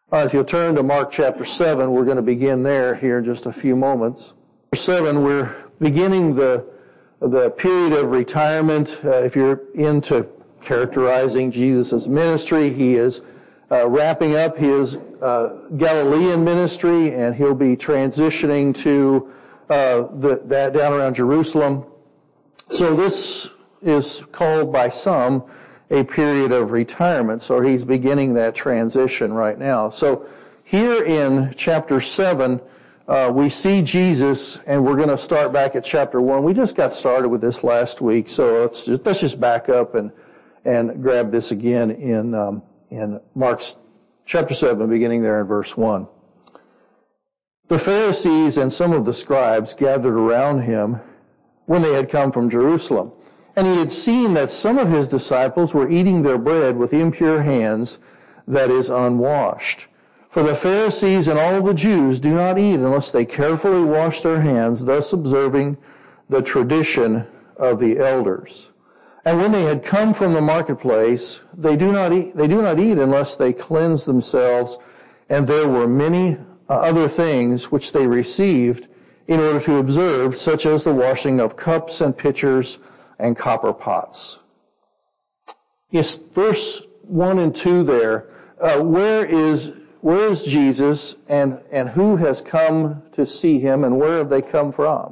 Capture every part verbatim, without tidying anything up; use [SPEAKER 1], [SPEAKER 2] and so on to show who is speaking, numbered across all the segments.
[SPEAKER 1] All right, if you'll turn to Mark chapter seven, we're going to begin there here in just a few moments. Chapter seven, we're beginning the the period of retirement. Uh, if you're into characterizing Jesus' ministry, he is uh, wrapping up his uh, Galilean ministry, and he'll be transitioning to uh, the, that down around Jerusalem. So this is called by some a period of retirement. So he's beginning that transition right now. So here in chapter seven, uh, we see Jesus, and we're going to start back at chapter one. We just got started with this last week, so let's just let's just back up and and grab this again in um, in Mark's chapter seven, beginning there in verse one. The Pharisees and some of the scribes gathered around him when they had come from Jerusalem. And he had seen that some of his disciples were eating their bread with impure hands, that is, unwashed. For the Pharisees and all the Jews do not eat unless they carefully wash their hands, thus observing the tradition of the elders. And when they had come from the marketplace, they do not eat, they do not eat unless they cleanse themselves. And there were many other things which they received in order to observe, such as the washing of cups and pitchers and copper pots. Yes, verse one and two there. Uh, where is where is Jesus, and and who has come to see him, and where have they come from?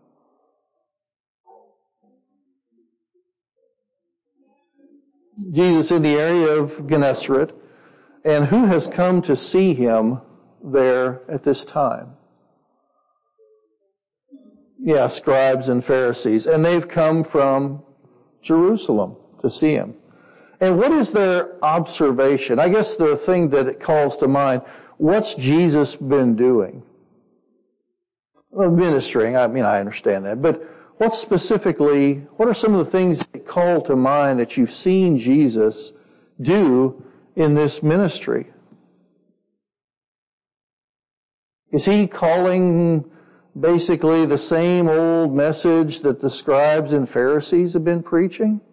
[SPEAKER 1] Jesus in the area of Gennesaret, and who has come to see him there at this time? Yeah, scribes and Pharisees. And they've come from Jerusalem to see him. And what is their observation? I guess the thing that it calls to mind, what's Jesus been doing? Well, ministering, I mean, I understand that. But what specifically, what are some of the things that call to mind that you've seen Jesus do in this ministry? Is he calling basically the same old message that the scribes and Pharisees have been preaching?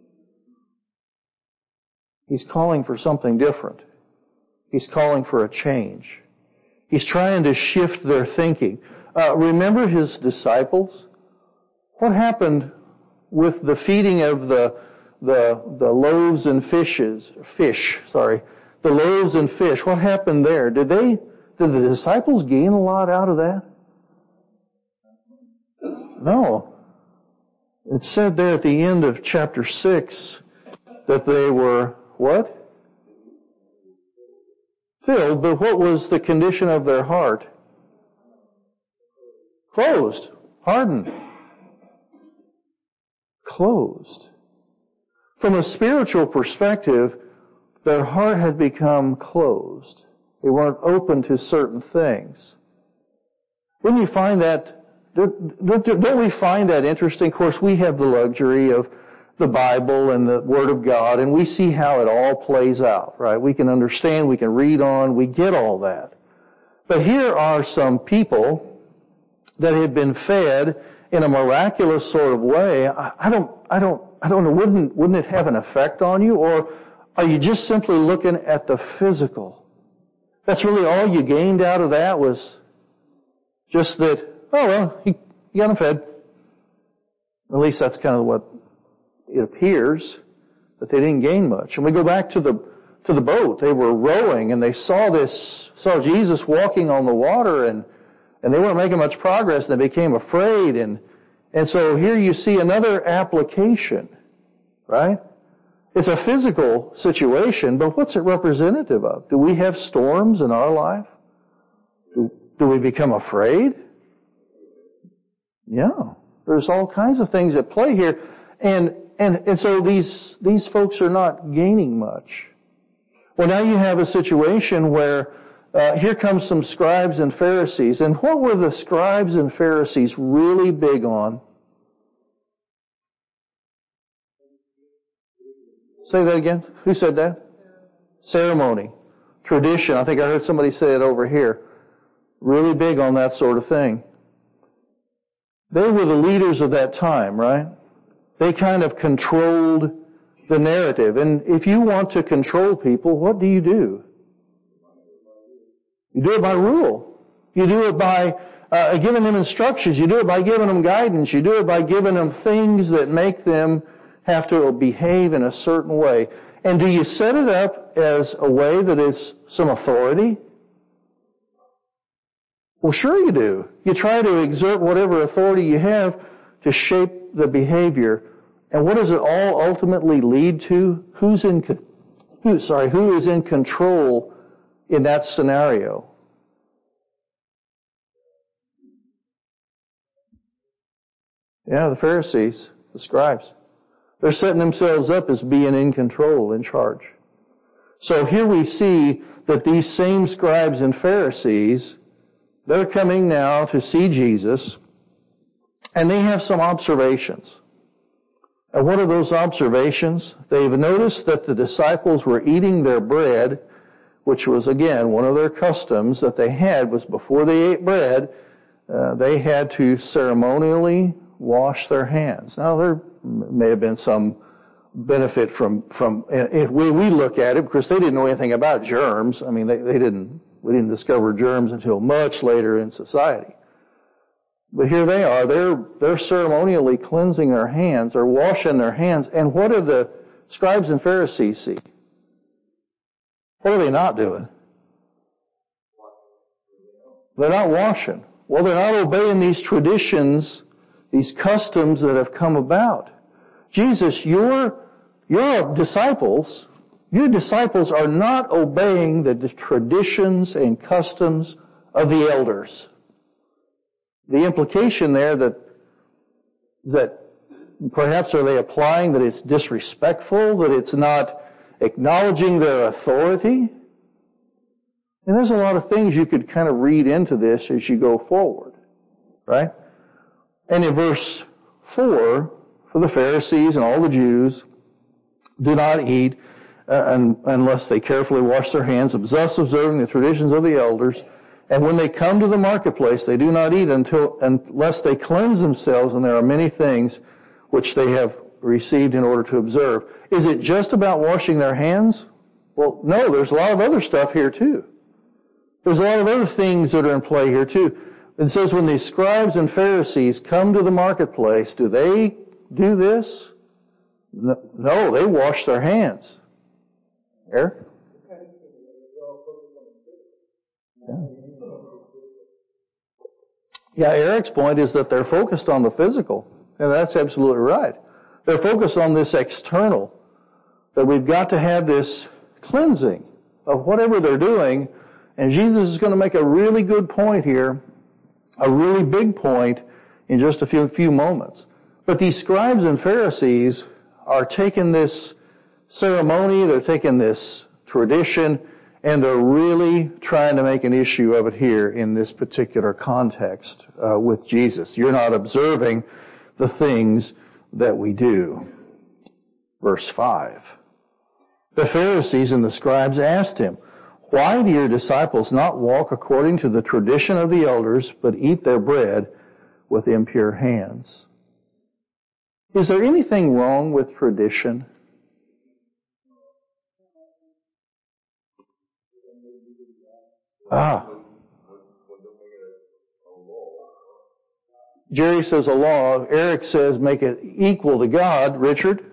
[SPEAKER 1] He's calling for something different. He's calling for a change. He's trying to shift their thinking. Uh, remember his disciples? What happened with the feeding of the the the loaves and fishes, fish, sorry, the loaves and fish? What happened there? Did they did the disciples gain a lot out of that? No. It said there at the end of chapter six that they were, what? Filled, but what was the condition of their heart? Closed. Hardened. Closed. From a spiritual perspective, their heart had become closed. They weren't open to certain things. Wouldn't you find that Don't we find that interesting? Of course, we have the luxury of the Bible and the Word of God, and we see how it all plays out, right? We can understand, we can read on, we get all that. But here are some people that had been fed in a miraculous sort of way. I, I don't, I don't, I don't know, wouldn't, wouldn't it have an effect on you? Or are you just simply looking at the physical? That's really all you gained out of that, was just that, oh, well, he, he got them fed. At least that's kind of what it appears, that they didn't gain much. And we go back to the to the boat. They were rowing, and they saw this, saw Jesus walking on the water, and and they weren't making much progress, and they became afraid. And and so here you see another application, right? It's a physical situation, but what's it representative of? Do we have storms in our life? Do, do we become afraid? Yeah, there's all kinds of things at play here, and and and so these these folks are not gaining much. Well, now you have a situation where uh, here comes some scribes and Pharisees, and what were the scribes and Pharisees really big on? Say that again. Who said that? Ceremony, tradition. I think I heard somebody say it over here. Really big on that sort of thing. They were the leaders of that time, right? They kind of controlled the narrative. And if you want to control people, what do you do? You do it by rule. You do it by uh, giving them instructions. You do it by giving them guidance. You do it by giving them things that make them have to behave in a certain way. And do you set it up as a way that is some authority? Well, sure you do. You try to exert whatever authority you have to shape the behavior. And what does it all ultimately lead to? Who's in, who, sorry, who is in control in that scenario? Yeah, the Pharisees, the scribes. They're setting themselves up as being in control, in charge. So here we see that these same scribes and Pharisees, they're coming now to see Jesus, and they have some observations. And what are those observations? They've noticed that the disciples were eating their bread, which was, again, one of their customs that they had was before they ate bread, uh, they had to ceremonially wash their hands. Now, there may have been some benefit from, from if we, we look at it, because they didn't know anything about germs. I mean, they, they didn't, we didn't discover germs until much later in society. But here they are, they're, they're ceremonially cleansing their hands, or washing their hands. And what do the scribes and Pharisees see? What are they not doing? They're not washing. Well, they're not obeying these traditions, these customs that have come about. Jesus, your, your disciples, your disciples are not obeying the traditions and customs of the elders. The implication there that, that perhaps are they applying that it's disrespectful, that it's not acknowledging their authority? And there's a lot of things you could kind of read into this as you go forward, right? And in verse four, for the Pharisees and all the Jews, do not eat uh, un, unless they carefully wash their hands, thus observing the traditions of the elders. And when they come to the marketplace, they do not eat until unless they cleanse themselves, and there are many things which they have received in order to observe. Is it just about washing their hands? Well, no, there's a lot of other stuff here too. There's a lot of other things that are in play here too. It says when the scribes and Pharisees come to the marketplace, do they do this? No, they wash their hands. Eric? Yeah. Yeah, Eric's point is that they're focused on the physical, and that's absolutely right. They're focused on this external, that we've got to have this cleansing of whatever they're doing, and Jesus is going to make a really good point here, a really big point in just a few, few moments. But these scribes and Pharisees are taking this ceremony, they're taking this tradition, and they're really trying to make an issue of it here in this particular context uh, with Jesus. You're not observing the things that we do. Verse five. The Pharisees and the scribes asked him, "Why do your disciples not walk according to the tradition of the elders, but eat their bread with impure hands?" Is there anything wrong with tradition? Ah. Jerry says a law. Eric says make it equal to God. Richard?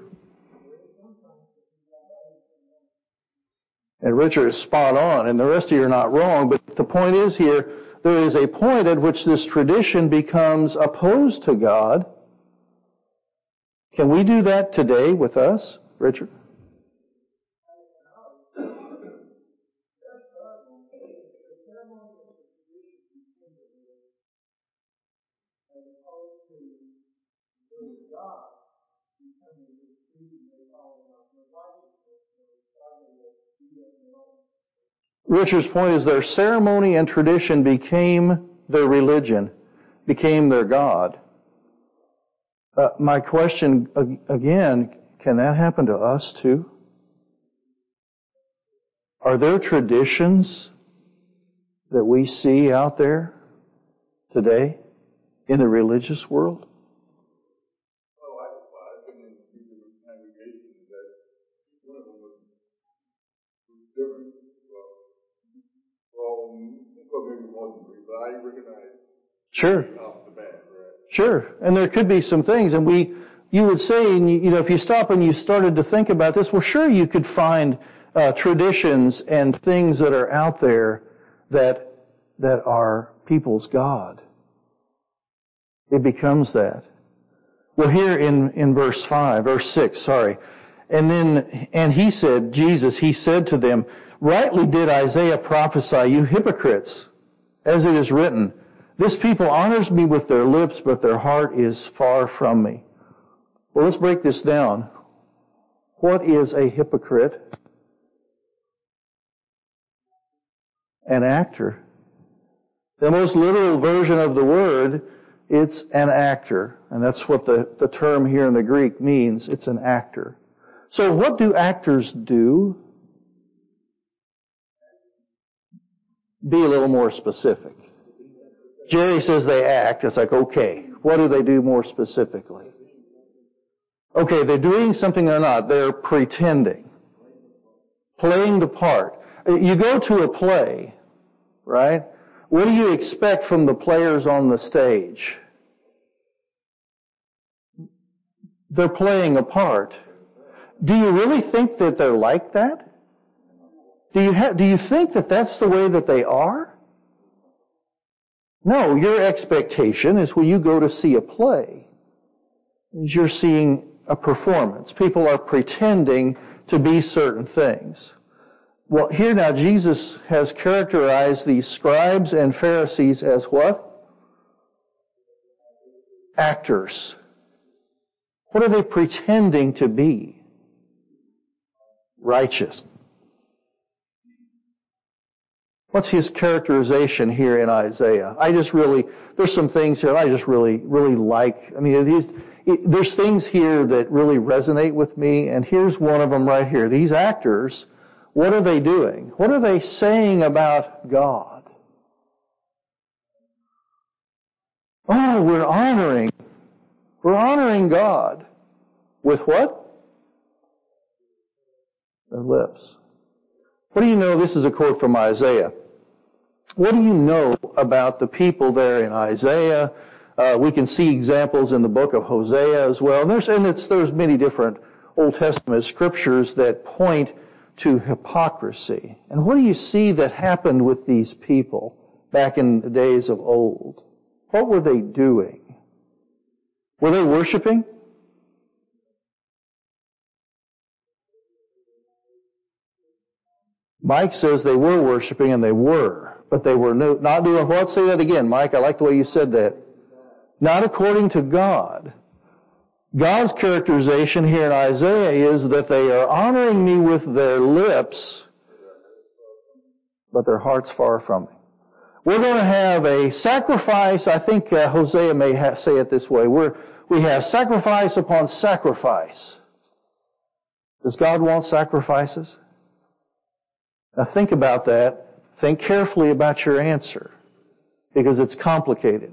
[SPEAKER 1] And Richard is spot on, and the rest of you are not wrong. But the point is here, there is a point at which this tradition becomes opposed to God. Can we do that today with us, Richard? Richard's point is their ceremony and tradition became their religion, became their God. Uh, my question again, can that happen to us too? Are there traditions that we see out there today in the religious world?
[SPEAKER 2] Well, I've been in different congregations that one of them was, was different. Well, well, emotionally, but I recognize
[SPEAKER 1] Sure.
[SPEAKER 2] off the bat, right?
[SPEAKER 1] Sure. And there could be some things, and we, you would say, and you, you know, if you stop and you started to think about this, well, sure, you could find uh, traditions and things that are out there that that are people's God. It becomes that. Well, here in in verse five, verse six, sorry, and then and he said, Jesus, he said to them, rightly did Isaiah prophesy, you hypocrites, as it is written, this people honors me with their lips, but their heart is far from me. Well, let's break this down. What is a hypocrite? An actor. The most literal version of the word, it's an actor. And that's what the, the term here in the Greek means. It's an actor. So what do actors do? Be a little more specific. Jerry says they act. It's like, okay, what do they do more specifically? Okay, they're doing something they're not. They're pretending. Playing the part. You go to a play, right? What do you expect from the players on the stage? They're playing a part. Do you really think that they're like that? Do you ha- do you think that that's the way that they are? No, your expectation is when you go to see a play, is you're seeing a performance. People are pretending to be certain things. Well, here now Jesus has characterized these scribes and Pharisees as what? Actors. What are they pretending to be? Righteous. What's his characterization here in Isaiah? I just really, there's some things here I just really, really like. I mean, these, it, there's things here that really resonate with me, and here's one of them right here. These actors, what are they doing? What are they saying about God? Oh, we're honoring, we're honoring God. With what? Their lips. What do you know? This is a quote from Isaiah. What do you know about the people there in Isaiah? Uh, we can see examples in the book of Hosea as well. And there's, and it's, there's many different Old Testament scriptures that point to hypocrisy. And what do you see that happened with these people back in the days of old? What were they doing? Were they worshiping? Mike says they were worshiping, and they were. But they were no, not doing what? Say that again, Mike. I like the way you said that. Not according to God. God's characterization here in Isaiah is that they are honoring me with their lips, but their heart's far from me. We're going to have a sacrifice. I think uh, Hosea may have, say it this way. We're, we have sacrifice upon sacrifice. Does God want sacrifices? Now think about that. Think carefully about your answer, because it's complicated.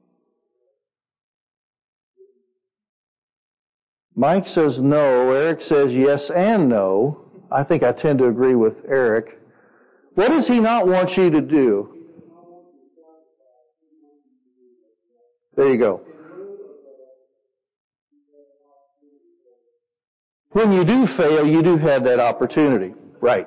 [SPEAKER 1] Mike says no. Eric says yes and no. I think I tend to agree with Eric. What does he not want you to do? There you go. When you do fail, you do have that opportunity. Right.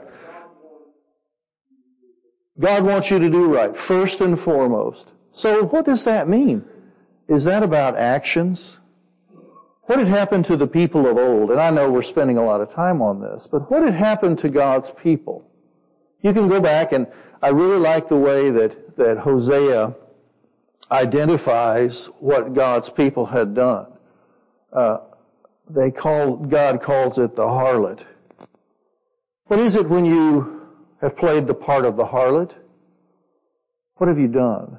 [SPEAKER 1] God wants you to do right, first and foremost. So what does that mean? Is that about actions? What had happened to the people of old? And I know we're spending a lot of time on this, but what had happened to God's people? You can go back, and I really like the way that, that Hosea identifies what God's people had done. Uh, they call, God calls it the harlot. What is it when you have played the part of the harlot? What have you done?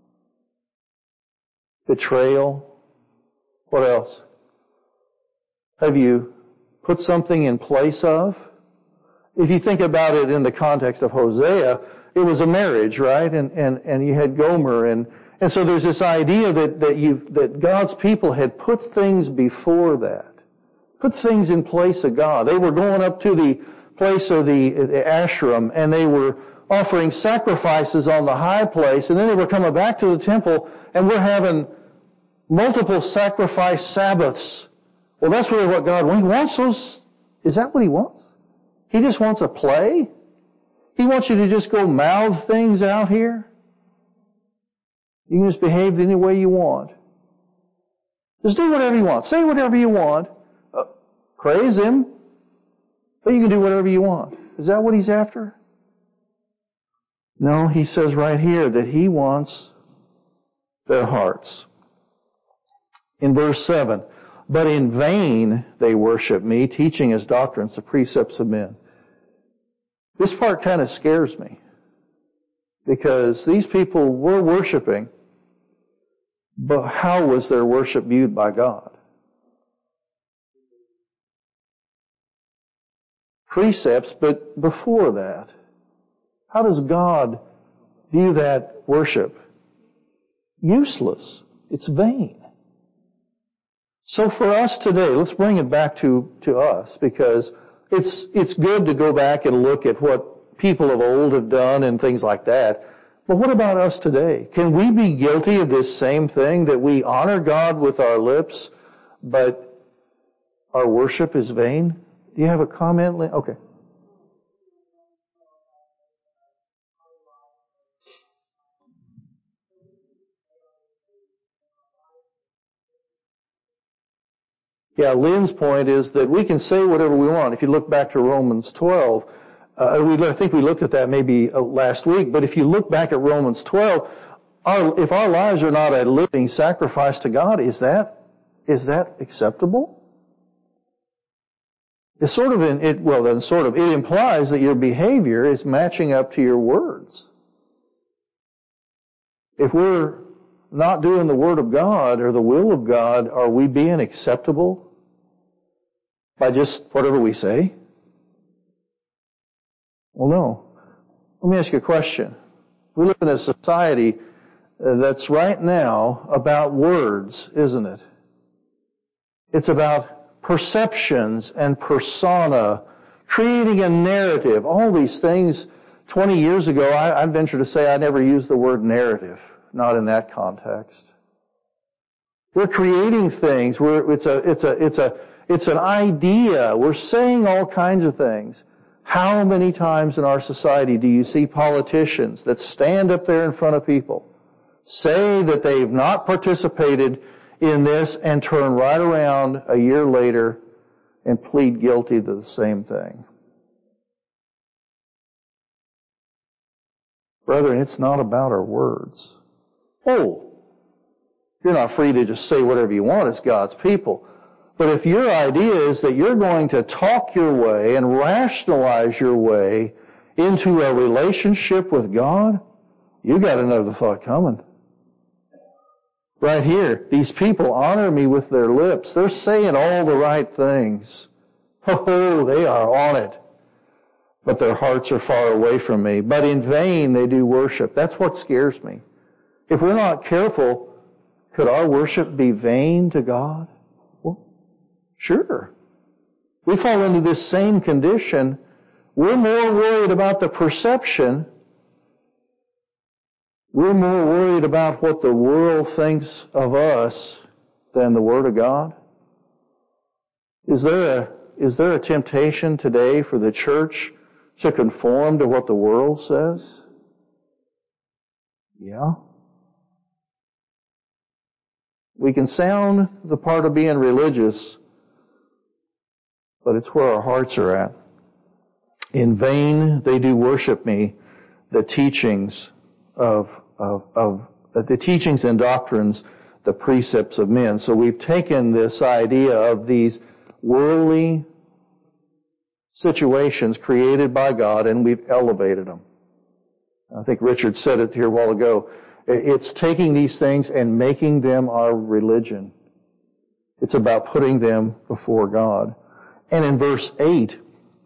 [SPEAKER 1] Betrayal. What else? Have you put something in place of? If you think about it in the context of Hosea, it was a marriage, right? And and and you had Gomer, and and so there's this idea that that you that God's people had put things before that, put things in place of God. They were going up to the place of the, the ashram, and they were offering sacrifices on the high place, and then they were coming back to the temple, and we're having multiple sacrifice Sabbaths. Well, that's really what God wants. He wants those. Is that what He wants? He just wants a play? He wants you to just go mouth things out here? You can just behave any way you want. Just do whatever you want. Say whatever you want. Uh, praise Him. But you can do whatever you want. Is that what He's after? No, He says right here that He wants their hearts. In verse seven, but in vain they worship me, teaching as doctrines the precepts of men. This part kind of scares me, because these people were worshiping, but how was their worship viewed by God? Precepts, but before that, how does God view that worship? Useless. It's vain. So for us today, let's bring it back to, to us, because it's, it's good to go back and look at what people of old have done and things like that. But what about us today? Can we be guilty of this same thing, that we honor God with our lips, but our worship is vain? Do you have a comment? Okay. Yeah, Lynn's point is that we can say whatever we want. If you look back to Romans twelve, uh, we, I think we looked at that maybe uh, last week, but if you look back at Romans twelve, our, if our lives are not a living sacrifice to God, is that, is that acceptable? It's sort of, in, it, well then sort of, it implies that your behavior is matching up to your words. If we're not doing the Word of God or the will of God, are we being acceptable by just whatever we say? Well, no. Let me ask you a question. We live in a society that's right now about words, isn't it? It's about perceptions and persona, creating a narrative, all these things. Twenty years ago, I, I venture to say I never used the word narrative. Not in that context. We're creating things. We're, it's a, it's a, it's a, it's an idea. We're saying all kinds of things. How many times in our society do you see politicians that stand up there in front of people, say that they've not participated in this, and turn right around a year later and plead guilty to the same thing? Brethren, it's not about our words. Oh, you're not free to just say whatever you want as God's people. But if your idea is that you're going to talk your way and rationalize your way into a relationship with God, you got another thought coming. Right here, these people honor me with their lips. They're saying all the right things. Oh, they are on it. But their hearts are far away from me. But in vain they do worship. That's what scares me. If we're not careful, could our worship be vain to God? Well, sure. We fall into this same condition. We're more worried about the perception. We're more worried about what the world thinks of us than the Word of God. Is there a, is there a temptation today for the church to conform to what the world says? Yeah. We can sound the part of being religious, but it's where our hearts are at. In vain they do worship me, the teachings of, of, of uh, the teachings and doctrines, the precepts of men. So we've taken this idea of these worldly situations created by God and we've elevated them. I think Richard said it here a while ago. It's taking these things and making them our religion. It's about putting them before God. And in verse eight,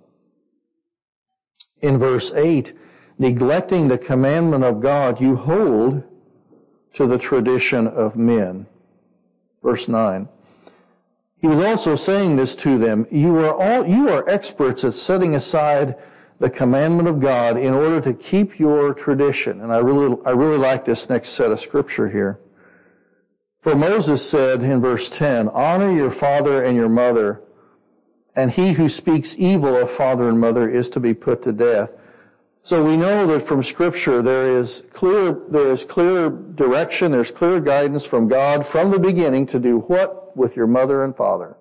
[SPEAKER 1] in verse eight, neglecting the commandment of God, you hold to the tradition of men. Verse nine. He was also saying this to them, you are all, you are experts at setting aside the commandment of God in order to keep your tradition. And I really, I really like this next set of scripture here. For Moses said in verse ten, honor your father and your mother, and he who speaks evil of father and mother is to be put to death. So we know that from scripture there is clear, there is clear direction, there's clear guidance from God from the beginning to do what with your mother and father?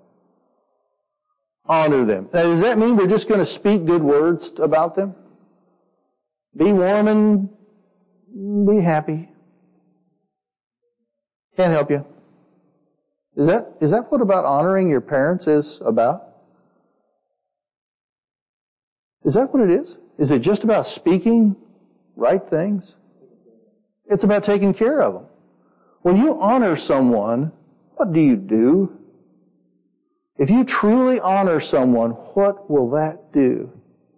[SPEAKER 1] Honor them. Now, does that mean we're just going to speak good words about them? Be warm and be happy. Can't help you. Is that, is that what about honoring your parents is about? Is that what it is? Is it just about speaking right things? It's about taking care of them. When you honor someone, what do you do? If you truly honor someone, what will that do?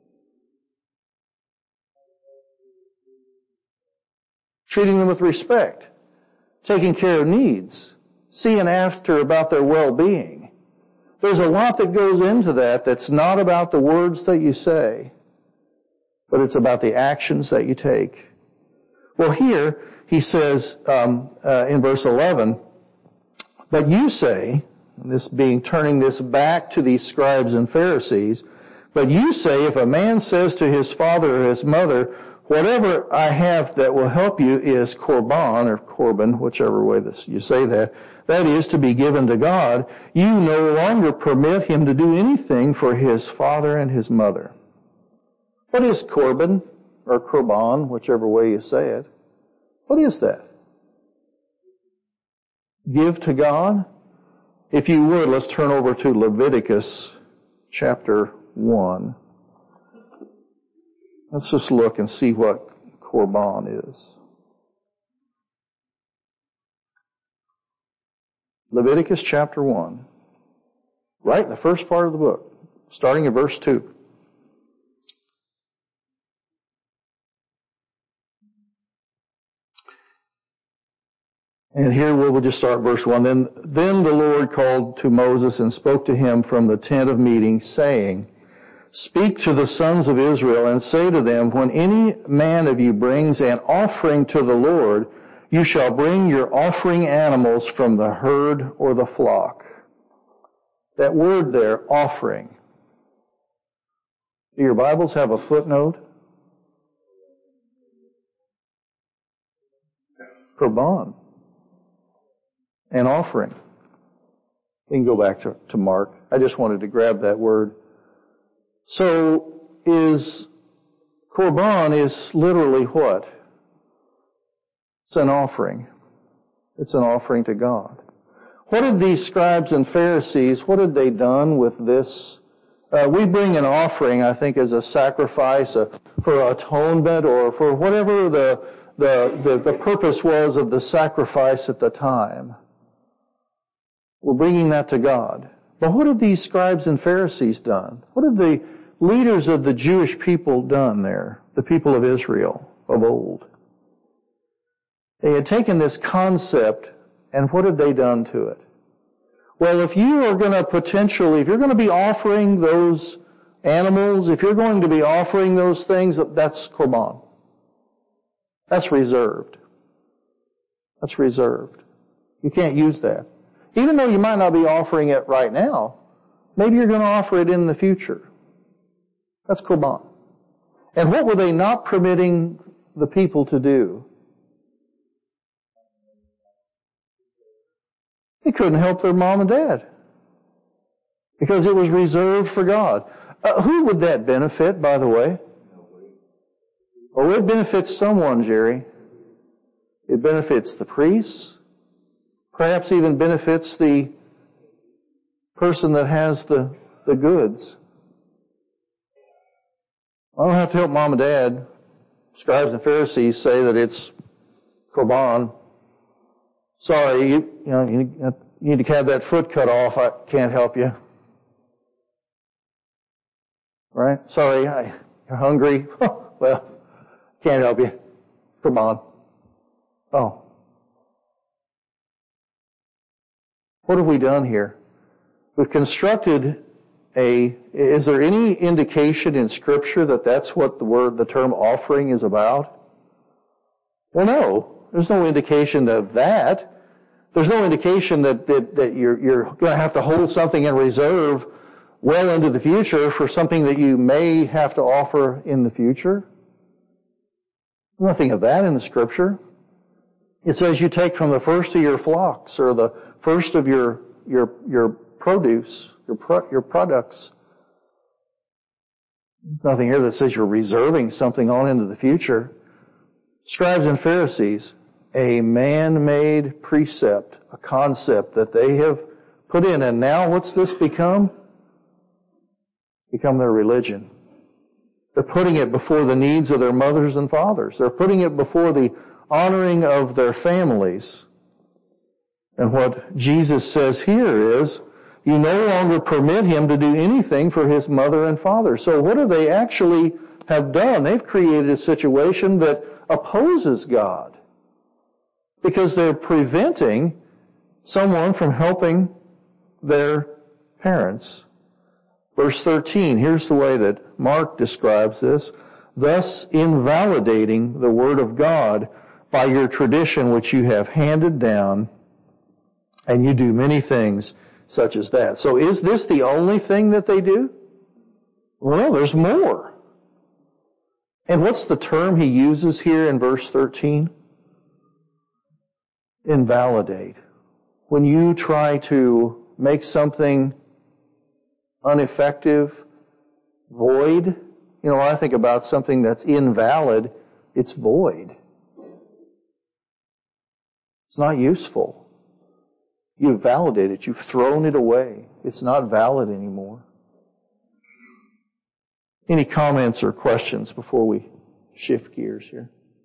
[SPEAKER 1] Treating them with respect. Taking care of needs. Seeing after about their well-being. There's a lot that goes into that that's not about the words that you say, but it's about the actions that you take. Well, here he says um, uh, in verse eleven, but you say, this being turning this back to these scribes and Pharisees, but you say if a man says to his father or his mother, whatever I have that will help you is korban, or korban, whichever way this, you say that, that is to be given to God, you no longer permit him to do anything for his father and his mother. What is korban, or korban, whichever way you say it? What is that? Give to God? If you would, let's turn over to Leviticus chapter one. Let's just look and see what korban is. Leviticus chapter one. Right in the first part of the book, starting at verse two. And here we'll just start verse one. Then, then the Lord called to Moses and spoke to him from the tent of meeting, saying, speak to the sons of Israel and say to them, when any man of you brings an offering to the Lord, you shall bring your offering animals from the herd or the flock. That word there, offering. Do your Bibles have a footnote? Korban. An offering. We can go back to, to Mark. I just wanted to grab that word. So is korban is literally what? It's an offering. It's an offering to God. What did these scribes and Pharisees, what had they done with this? Uh, we bring an offering, I think, as a sacrifice uh, for atonement or for whatever the, the, the, the purpose was of the sacrifice at the time. We're bringing that to God. But what had these scribes and Pharisees done? What had the leaders of the Jewish people done there? The people of Israel of old. They had taken this concept, and what had they done to it? Well, if you are going to potentially, if you're going to be offering those animals, if you're going to be offering those things, that's korban. That's reserved. That's reserved. You can't use that. Even though you might not be offering it right now, maybe you're going to offer it in the future. That's korban. And what were they not permitting the people to do? They couldn't help their mom and dad because it was reserved for God. Uh, who would that benefit, by the way? Oh, it benefits someone, Jerry. It benefits the priests. Perhaps even benefits the person that has the, the goods. I don't have to help mom and dad. Scribes and Pharisees say that it's korban. Sorry, you, you know, you need to have that foot cut off. I can't help you. Right? Sorry, I, you're hungry. Well, can't help you. Korban. Oh. What have we done here? We've constructed a, is there any indication in Scripture that that's what the word, the term offering is about? Well, no. There's no indication of that. There's no indication that, that, that you're, you're going to have to hold something in reserve well into the future for something that you may have to offer in the future. Nothing of that in the Scripture. It says you take from the first of your flocks or the first of your your your produce, your pro, your products. There's nothing here that says you're reserving something on into the future. Scribes and Pharisees, a man-made precept, a concept that they have put in, and now what's this become? Become their religion. They're putting it before the needs of their mothers and fathers. They're putting it before the honoring of their families. And what Jesus says here is, you no longer permit him to do anything for his mother and father. So what do they actually have done? They've created a situation that opposes God, because they're preventing someone from helping their parents. Verse thirteen, here's the way that Mark describes this. Thus invalidating the word of God by your tradition which you have handed down, and you do many things such as that. So is this the only thing that they do? Well, there's more. And what's the term he uses here in verse thirteen? Invalidate. When you try to make something ineffective, void, you know, when I think about something that's invalid, it's void. It's not useful. You've validated it. You've thrown it away. It's not valid anymore. Any comments or questions before we shift gears here?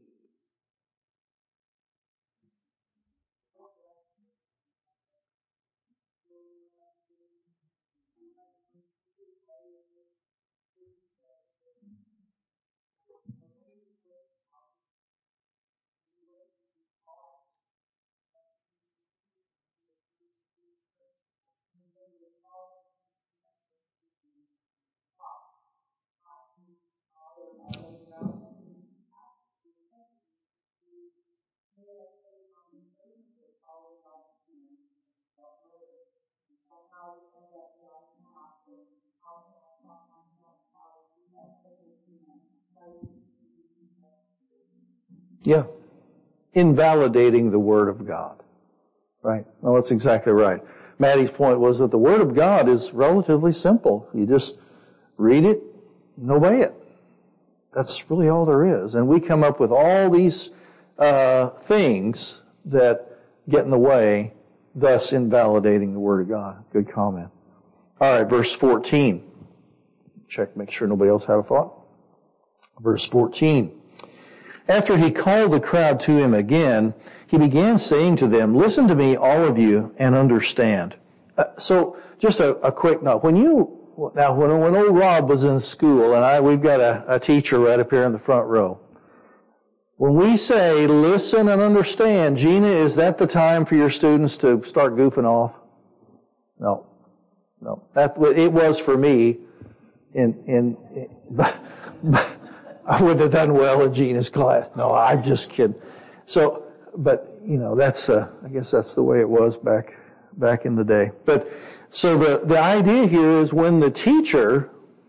[SPEAKER 1] Yeah. Invalidating the Word of God. Right. Well, that's exactly right. Maddie's point was that the Word of God is relatively simple. You just read it and obey it. That's really all there is. And we come up with all these uh, things that get in the way, thus invalidating the Word of God. Good comment. All right, verse fourteen. Check, make sure nobody else had a thought. Verse fourteen. After he called the crowd to him again, he began saying to them, listen to me, all of you, and understand. Uh, so, just a, a quick note. When you, now when, when old Rob was in school, and I, we've got a, a teacher right up here in the front row. When we say listen and understand, Gina, is that the time for your students to start goofing off? No. No. That, it was for me in, in, in but, but, I wouldn't have done well in Gina's class. No, I'm just kidding. So, but, you know, that's, uh, I guess that's the way it was back, back in the day. But, so the, the idea here is when the teacher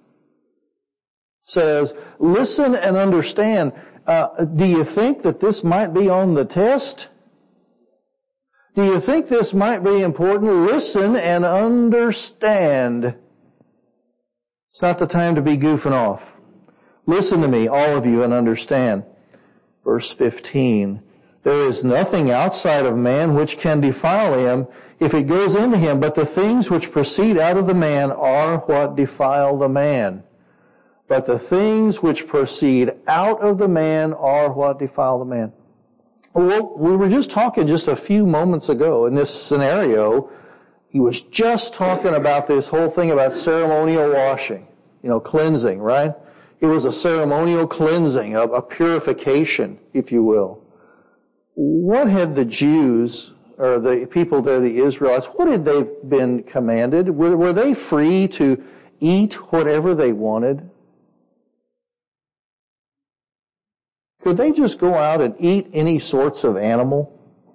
[SPEAKER 1] says, listen and understand, uh, do you think that this might be on the test? Do you think this might be important? Listen and understand. It's not the time to be goofing off. Listen to me, all of you, and understand. Verse fifteen. There is nothing outside of man which can defile him if it goes into him, but the things which proceed out of the man are what defile the man. But the things which proceed out of the man are what defile the man. Well, we were just talking just a few moments ago in this scenario. He was just talking about this whole thing about ceremonial washing, you know, cleansing, right? It was a ceremonial cleansing, a, a purification, if you will. What had the Jews, or the people there, the Israelites, what had they been commanded? Were, were they free to eat whatever they wanted? Could they just go out and eat any sorts of animal?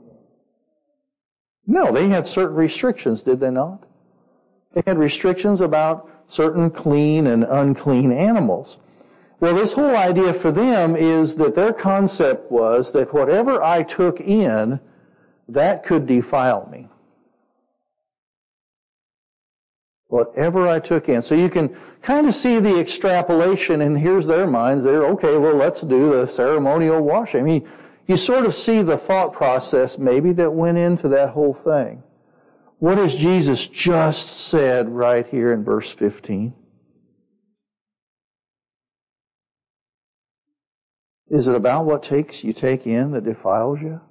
[SPEAKER 1] No, they had certain restrictions, did they not? They had restrictions about certain clean and unclean animals. Well, this whole idea for them is that their concept was that whatever I took in, that could defile me. Whatever I took in. So you can kind of see the extrapolation, and here's their minds. They're, okay, well, let's do the ceremonial washing. I mean, you sort of see the thought process maybe that went into that whole thing. What has Jesus just said right here in verse fifteen? Is it about what takes you take in that defiles you?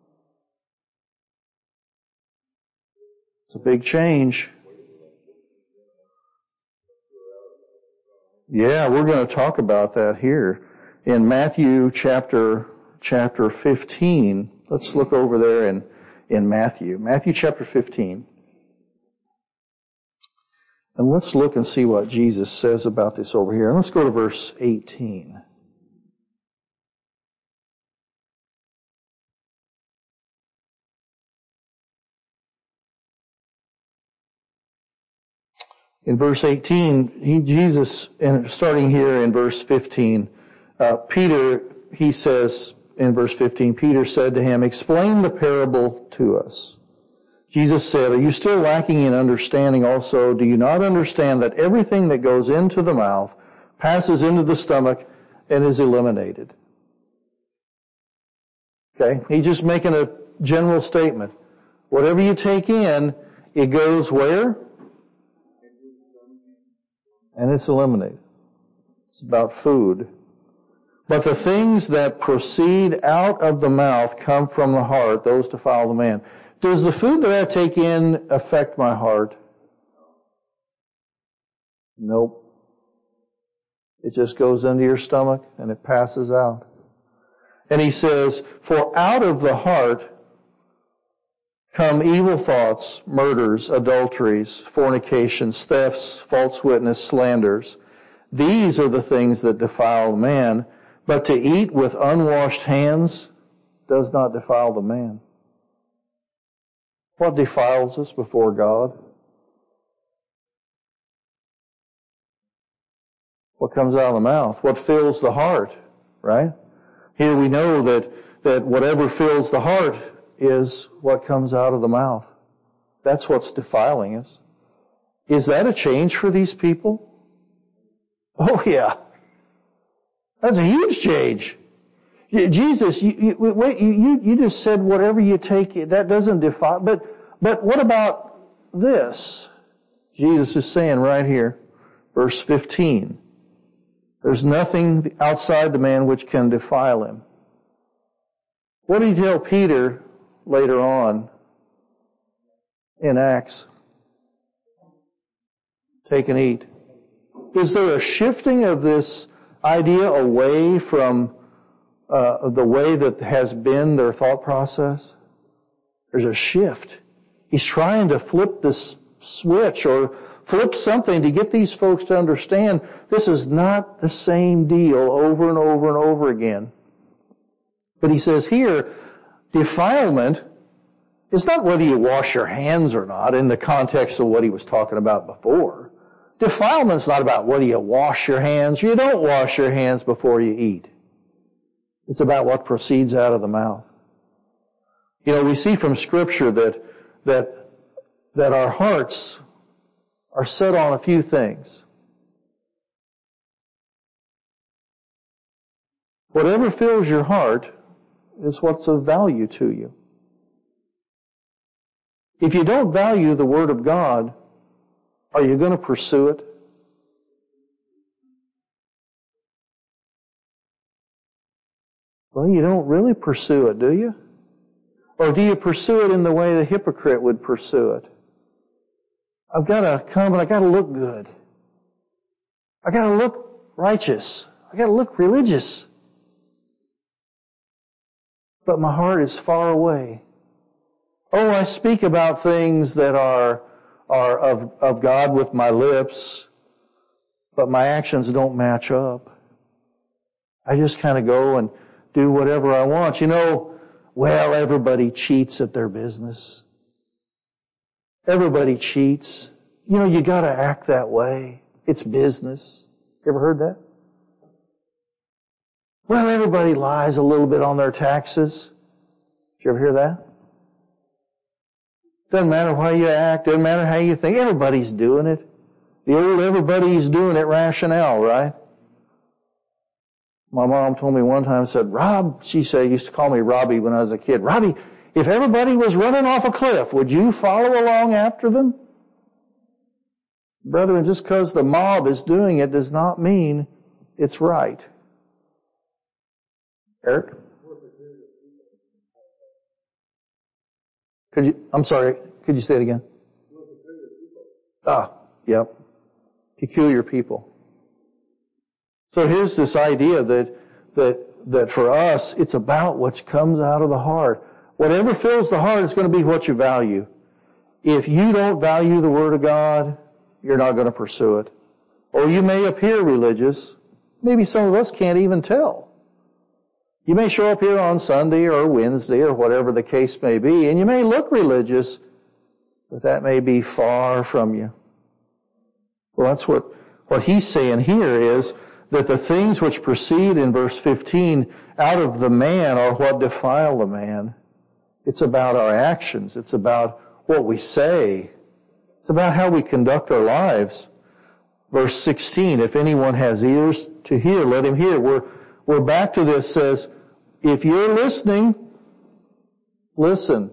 [SPEAKER 1] It's a big change. Yeah, we're going to talk about that here in Matthew chapter chapter fifteen. Let's look over there in in Matthew. Matthew chapter fifteen. And let's look and see what Jesus says about this over here. And let's go to verse eighteen. In verse eighteen, he, Jesus, and starting here in verse fifteen, uh, Peter, he says in verse fifteen, Peter said to him, "Explain the parable to us." Jesus said, "Are you still lacking in understanding also? Do you not understand that everything that goes into the mouth passes into the stomach and is eliminated?" Okay? He's just making a general statement. Whatever you take in, it goes where? And it's eliminated. It's about food. But the things that proceed out of the mouth come from the heart, those defile the man. Does the food that I take in affect my heart? Nope. It just goes into your stomach and it passes out. And he says, "For out of the heart come evil thoughts, murders, adulteries, fornications, thefts, false witness, slanders. These are the things that defile man, but to eat with unwashed hands does not defile the man." What defiles us before God? What comes out of the mouth? What fills the heart, right? Here we know that, that whatever fills the heart is what comes out of the mouth. That's what's defiling us. Is that a change for these people? Oh yeah. That's a huge change. Jesus, you, you, wait, you, you just said whatever you take, that doesn't defile. But, but what about this? Jesus is saying right here, verse fifteen, there's nothing outside the man which can defile him. What did he tell Peter later on in Acts? Take and eat. Is there a shifting of this idea away from uh, the way that has been their thought process? There's a shift. He's trying to flip this switch or flip something to get these folks to understand this is not the same deal over and over and over again. But he says here, defilement is not whether you wash your hands or not in the context of what he was talking about before. Defilement's not about whether you wash your hands. You don't wash your hands before you eat. It's about what proceeds out of the mouth. You know, we see from Scripture that that that our hearts are set on a few things. Whatever fills your heart is what's of value to you. If you don't value the Word of God, are you going to pursue it? Well, you don't really pursue it, do you? Or do you pursue it in the way the hypocrite would pursue it? I've got to come and I've got to look good. I've got to look righteous. I've got to look religious. But my heart is far away. Oh, I speak about things that are are of, of God with my lips, but my actions don't match up. I just kind of go and do whatever I want. You know, well, everybody cheats at their business. Everybody cheats. You know, you got to act that way. It's business. You ever heard that? Well, everybody lies a little bit on their taxes. Did you ever hear that? Doesn't matter how you act. Doesn't matter how you think. Everybody's doing it. The old everybody's doing it rationale, right? My mom told me one time, said, Rob, she said, used to call me Robbie when I was a kid. Robbie, if everybody was running off a cliff, would you follow along after them? Brethren, just because the mob is doing it does not mean it's right. Eric? Could you, I'm sorry, could you say it again? Ah, yep. Peculiar people. So here's this idea that, that, that for us, it's about what comes out of the heart. Whatever fills the heart is going to be what you value. If you don't value the Word of God, you're not going to pursue it. Or you may appear religious. Maybe some of us can't even tell. You may show up here on Sunday or Wednesday or whatever the case may be, and you may look religious, but that may be far from you. Well, that's what, what he's saying here is that the things which proceed in verse fifteen out of the man are what defile the man. It's about our actions. It's about what we say. It's about how we conduct our lives. Verse sixteen, if anyone has ears to hear, let him hear. We're, we're back to this, says, if you're listening, listen.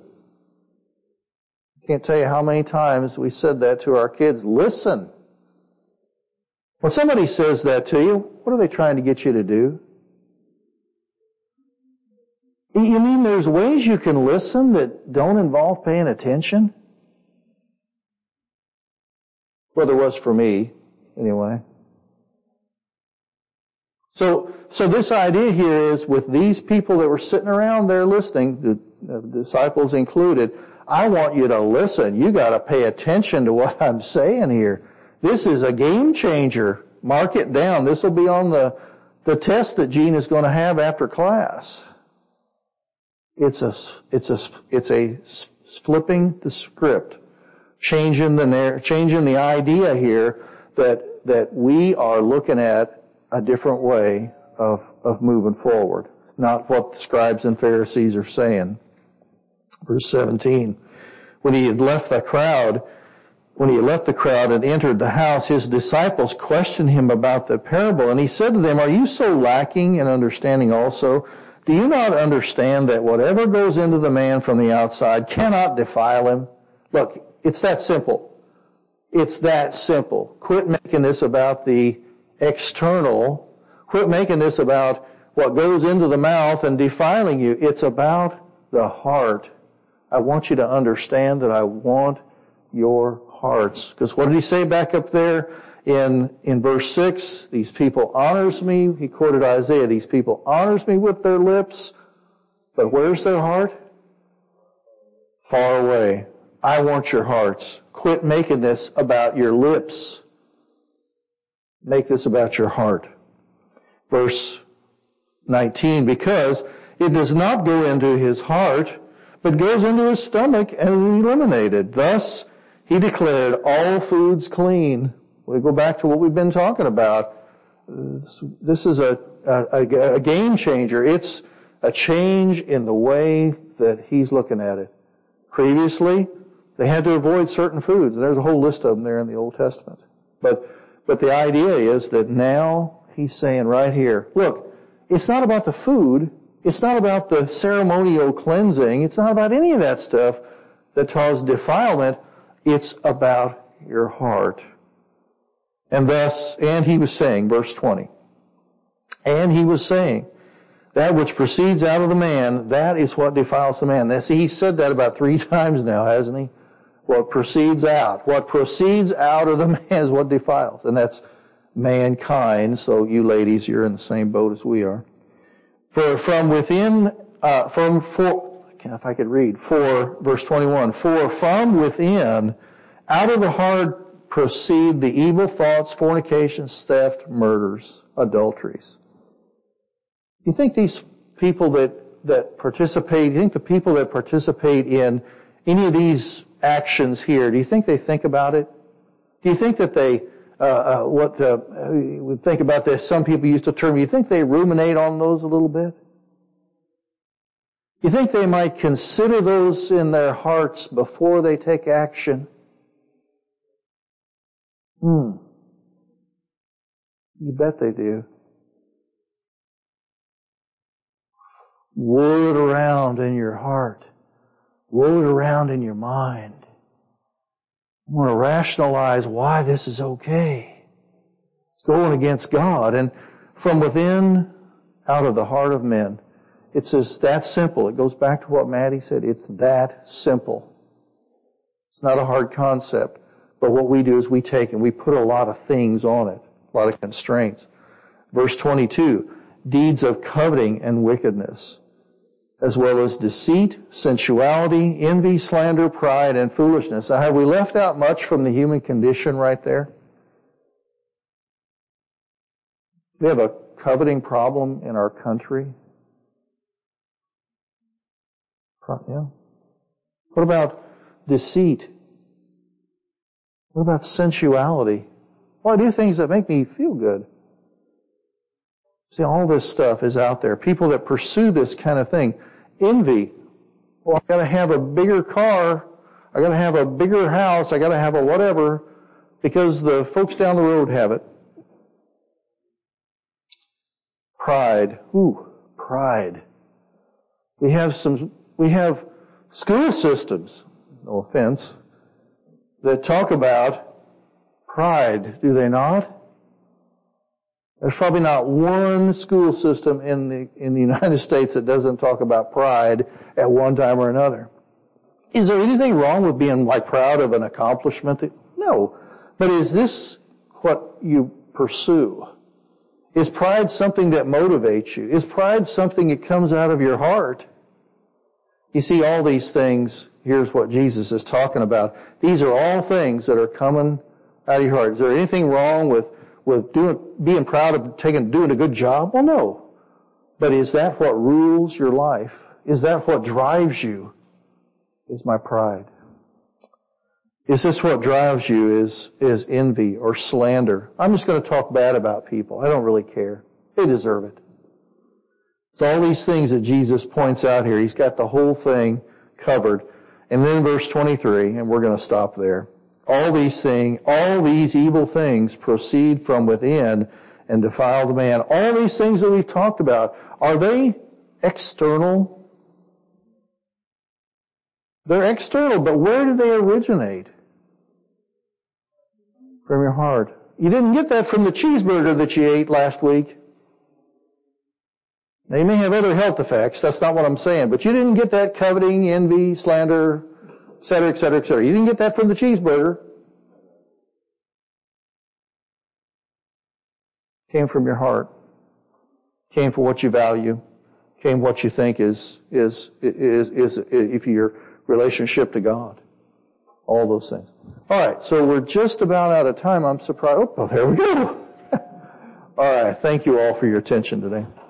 [SPEAKER 1] I can't tell you how many times we said that to our kids. Listen. When somebody says that to you, what are they trying to get you to do? You mean there's ways you can listen that don't involve paying attention? Well, there was for me, anyway. So, so this idea here is with these people that were sitting around there listening, the, the disciples included, I want you to listen. You got to pay attention to what I'm saying here. This is a game changer. Mark it down. This will be on the, the test that Gene is going to have after class. It's a, it's a, it's a flipping the script, changing the, changing the idea here that, that we are looking at a different way of, of moving forward. Not what the scribes and Pharisees are saying. Verse seventeen. When he had left the crowd, when he had left the crowd and entered the house, his disciples questioned him about the parable, and he said to them, are you so lacking in understanding also? Do you not understand that whatever goes into the man from the outside cannot defile him? Look, it's that simple. It's that simple. Quit making this about the external. Quit making this about what goes into the mouth and defiling you. It's about the heart. I want you to understand that I want your hearts. Because what did he say back up there in, in verse six? These people honors me. He quoted Isaiah. These people honors me with their lips. But where's their heart? Far away. I want your hearts. Quit making this about your lips. Make this about your heart. Verse nineteen, because it does not go into his heart, but goes into his stomach and is eliminated. Thus, he declared all foods clean. We go back to what we've been talking about. This is a, a, a game changer. It's a change in the way that he's looking at it. Previously, they had to avoid certain foods, and there's a whole list of them there in the Old Testament. But, but the idea is that now he's saying right here, look, it's not about the food. It's not about the ceremonial cleansing. It's not about any of that stuff that causes defilement. It's about your heart. And thus, and he was saying, verse twenty, and he was saying, that which proceeds out of the man, that is what defiles the man. Now, see, he said that about three times now, hasn't he? What proceeds out. What proceeds out of the man is what defiles. And that's mankind. So you ladies, you're in the same boat as we are. For from within, uh, from, for, if I could read, for, verse twenty-one, for from within, out of the heart proceed the evil thoughts, fornications, theft, murders, adulteries. You think these people that, that participate, you think the people that participate in any of these actions here, do you think they think about it? Do you think that they, uh, uh what, uh, would think about this? Some people use the term, you think they ruminate on those a little bit? You think they might consider those in their hearts before they take action? Hmm. You bet they do. Whirl it around in your heart. Whirl it around in your mind. You want to rationalize why this is okay. It's going against God. And from within, out of the heart of men. It's just that simple. It goes back to what Maddie said. It's that simple. It's not a hard concept. But what we do is we take and we put a lot of things on it. A lot of constraints. Verse twenty-two. Deeds of coveting and wickedness, as well as deceit, sensuality, envy, slander, pride, and foolishness. Now, have we left out much from the human condition right there? We have a coveting problem in our country. Yeah. What about deceit? What about sensuality? Well, I do things that make me feel good. See, all this stuff is out there. People that pursue this kind of thing. Envy. Well, I gotta have a bigger car. I gotta have a bigger house. I gotta have a whatever because the folks down the road have it. Pride. Ooh, pride. We have some, we have school systems, no offense, that talk about pride, do they not? There's probably not one school system in the, in the United States that doesn't talk about pride at one time or another. Is there anything wrong with being like proud of an accomplishment? No. But is this what you pursue? Is pride something that motivates you? Is pride something that comes out of your heart? You see, all these things, here's what Jesus is talking about. These are all things that are coming out of your heart. Is there anything wrong with with doing, being proud of taking, doing a good job? Well, no. But is that what rules your life? Is that what drives you? Is my pride? Is this what drives you? Is, is envy or slander? I'm just going to talk bad about people. I don't really care. They deserve it. It's all these things that Jesus points out here. He's got the whole thing covered. And then verse twenty-three, and we're going to stop there. All these things, all these evil things proceed from within and defile the man. All these things that we've talked about, are they external? They're external, but where do they originate? From your heart. You didn't get that from the cheeseburger that you ate last week. Now, you may have other health effects. That's not what I'm saying. But you didn't get that coveting, envy, slander, et cetera, et cetera, et cetera. You didn't get that from the cheeseburger. Came from your heart. Came from what you value. Came what you think is, is, is, is, is if your relationship to God. All those things. All right, so we're just about out of time. I'm surprised. Oh, there we go. All right, thank you all for your attention today.